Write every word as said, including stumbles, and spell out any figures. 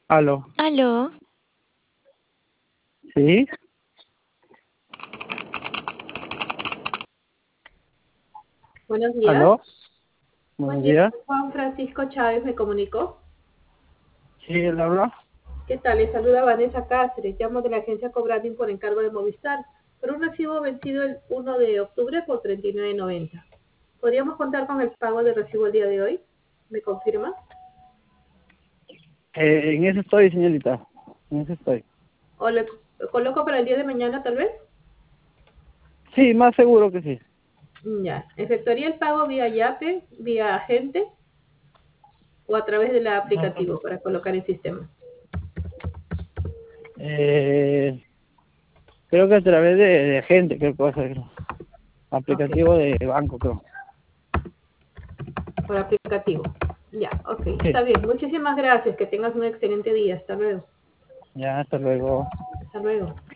Aló, Aló, sí, Buenos días. aló, Buen buenos día, días. Juan Francisco Chávez me comunicó. Sí, él habla. ¿Qué tal? Le saluda Vanessa Cáceres. Llamo de la agencia Cobranding por encargo de Movistar por un recibo vencido el uno de octubre por treinta y nueve noventa. ¿Podríamos contar con el pago del recibo el día de hoy? ¿Me confirma? Eh, en eso estoy, señorita. En eso estoy. ¿O le coloco para el día de mañana tal vez? Sí, más seguro que sí. Ya. ¿Efectuaría el pago vía Yape, vía agente o a través del aplicativo para colocar el sistema? Eh, creo que a través de, de gente, creo que va a ser. Ok, Aplicativo de banco, creo. por aplicativo. Ya, ok. Sí, Está bien. Muchísimas gracias. Que tengas un excelente día. Hasta luego. ya, hasta luego. Hasta luego.